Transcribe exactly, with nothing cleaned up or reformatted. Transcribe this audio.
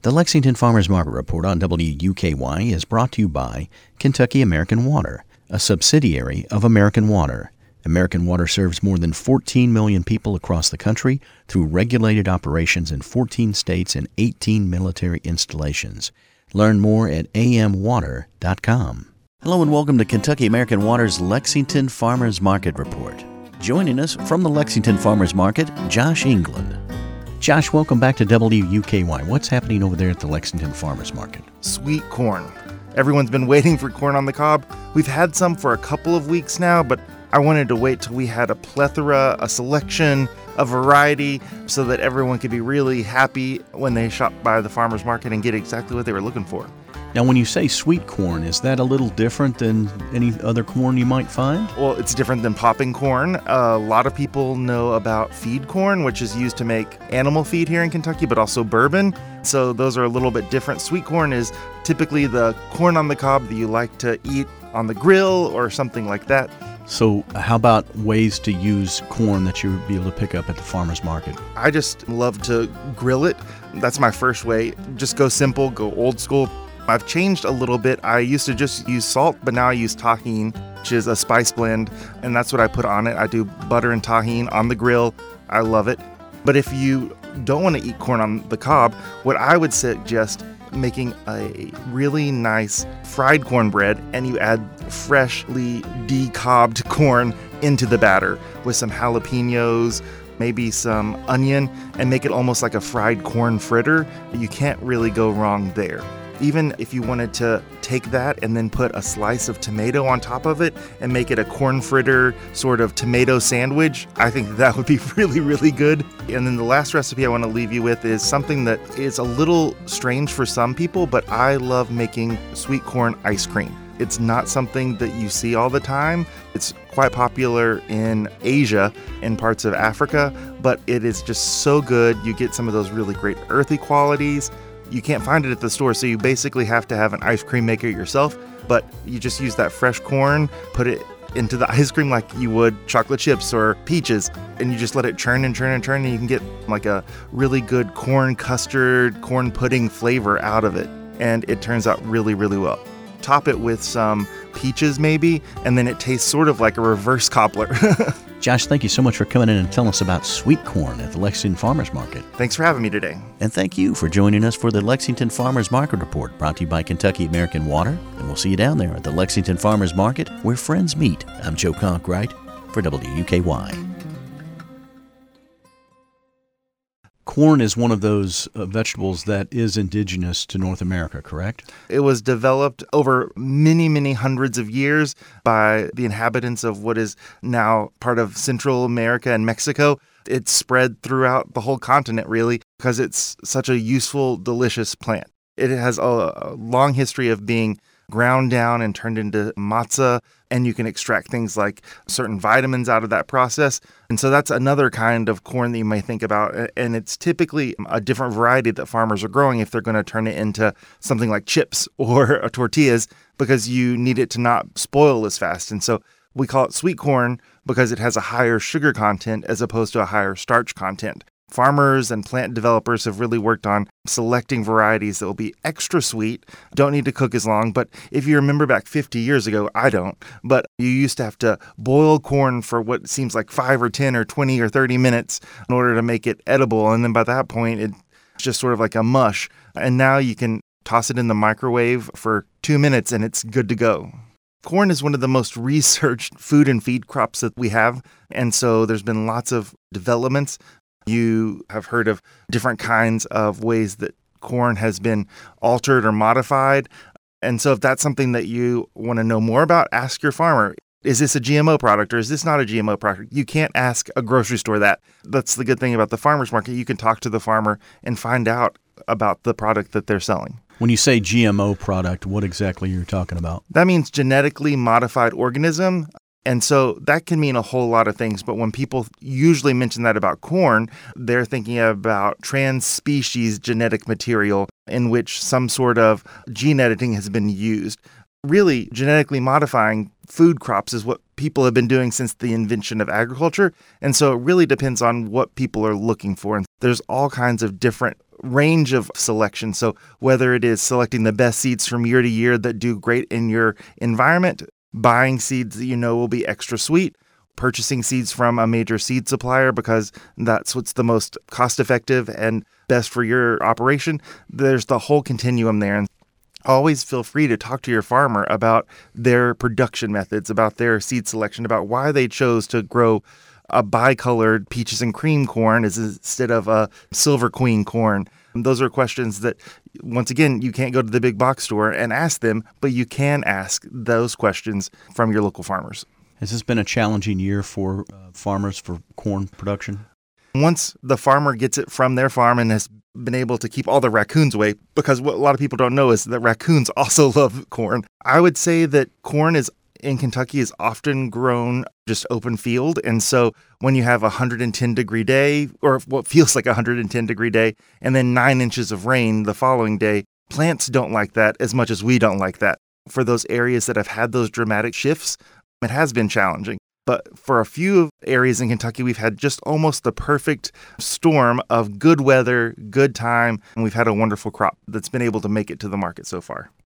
The Lexington Farmers Market Report on W U K Y is brought to you by Kentucky American Water, a subsidiary of American Water. American Water serves more than fourteen million people across the country through regulated operations in fourteen states and eighteen military installations. Learn more at a m water dot com. Hello and welcome to Kentucky American Water's Lexington Farmers Market Report. Joining us from the Lexington Farmers Market, Josh England. Josh, welcome back to W U K Y. What's happening over there at the Lexington Farmers Market? Sweet corn. Everyone's been waiting for corn on the cob. We've had some for a couple of weeks now, but I wanted to wait till we had a plethora, a selection, a variety, so that everyone could be really happy when they shop by the farmers market and get exactly what they were looking for. Now, when you say sweet corn, is that a little different than any other corn you might find? Well, it's different than popping corn. Uh, a lot of people know about feed corn, which is used to make animal feed here in Kentucky, but also bourbon. So those are a little bit different. Sweet corn is typically the corn on the cob that you like to eat on the grill or something like that. So how about ways to use corn that you would be able to pick up at the farmer's market? I just love to grill it. That's my first way. Just go simple, go old school. I've changed a little bit. I used to just use salt, but now I use tahini, which is a spice blend, and that's what I put on it. I do butter and tahini on the grill. I love it. But if you don't want to eat corn on the cob, what I would suggest making a really nice fried cornbread, and you add freshly decobbed corn into the batter with some jalapenos, maybe some onion, and make it almost like a fried corn fritter. You can't really go wrong there. Even if you wanted to take that and then put a slice of tomato on top of it and make it a corn fritter sort of tomato sandwich, I think that would be really, really good. And then the last recipe I want to leave you with is something that is a little strange for some people, but I love making sweet corn ice cream. It's not something that you see all the time. It's quite popular in Asia and parts of Africa, but it is just so good. You get some of those really great earthy qualities. You can't find it at the store, so you basically have to have an ice cream maker yourself, but you just use that fresh corn, put it into the ice cream like you would chocolate chips or peaches, and you just let it churn and churn and churn, and you can get like a really good corn custard, corn pudding flavor out of it, and it turns out really, really well. Top it with some peaches maybe, and then it tastes sort of like a reverse cobbler. Josh, thank you so much for coming in and telling us about sweet corn at the Lexington Farmers Market. Thanks for having me today. And thank you for joining us for the Lexington Farmers Market Report, brought to you by Kentucky American Water. And we'll see you down there at the Lexington Farmers Market, where friends meet. I'm Joe Conkright for W U K Y. Corn is one of those uh, vegetables that is indigenous to North America, correct? It was developed over many, many hundreds of years by the inhabitants of what is now part of Central America and Mexico. It's spread throughout the whole continent, really, because it's such a useful, delicious plant. It has a, a long history of being ground down and turned into matzah, and you can extract things like certain vitamins out of that process. And so that's another kind of corn that you may think about, and it's typically a different variety that farmers are growing if they're going to turn it into something like chips or tortillas, because you need it to not spoil as fast. And so we call it sweet corn because it has a higher sugar content as opposed to a higher starch content. Farmers and plant developers have really worked on selecting varieties that will be extra sweet, don't need to cook as long. But if you remember back fifty years ago, I don't, but you used to have to boil corn for what seems like five or ten or twenty or thirty minutes in order to make it edible. And then by that point, it's just sort of like a mush. And now you can toss it in the microwave for two minutes and it's good to go. Corn is one of the most researched food and feed crops that we have. And so there's been lots of developments. You have heard of different kinds of ways that corn has been altered or modified. And so if that's something that you want to know more about, ask your farmer. Is this a G M O product or is this not a G M O product? You can't ask a grocery store that. That's the good thing about the farmer's market. You can talk to the farmer and find out about the product that they're selling. When you say G M O product, what exactly are you talking about? That means genetically modified organism. And so that can mean a whole lot of things. But when people usually mention that about corn, they're thinking about trans-species genetic material in which some sort of gene editing has been used. Really, genetically modifying food crops is what people have been doing since the invention of agriculture. And so it really depends on what people are looking for. And there's all kinds of different range of selection. So whether it is selecting the best seeds from year to year that do great in your environment, buying seeds that you know will be extra sweet, purchasing seeds from a major seed supplier because that's what's the most cost effective and best for your operation, there's the whole continuum there. And always feel free to talk to your farmer about their production methods, about their seed selection, about why they chose to grow a bicolored peaches and cream corn instead of a silver queen corn. Those are questions that, once again, you can't go to the big box store and ask them, but you can ask those questions from your local farmers. Has this been a challenging year for uh, farmers for corn production? Once the farmer gets it from their farm and has been able to keep all the raccoons away, because what a lot of people don't know is that raccoons also love corn. I would say that corn is in Kentucky is often grown just open field. And so when you have a one hundred ten degree day, or what feels like a one hundred ten degree day, and then nine inches of rain the following day, plants don't like that as much as we don't like that. For those areas that have had those dramatic shifts, it has been challenging. But for a few areas in Kentucky, we've had just almost the perfect storm of good weather, good time, and we've had a wonderful crop that's been able to make it to the market so far.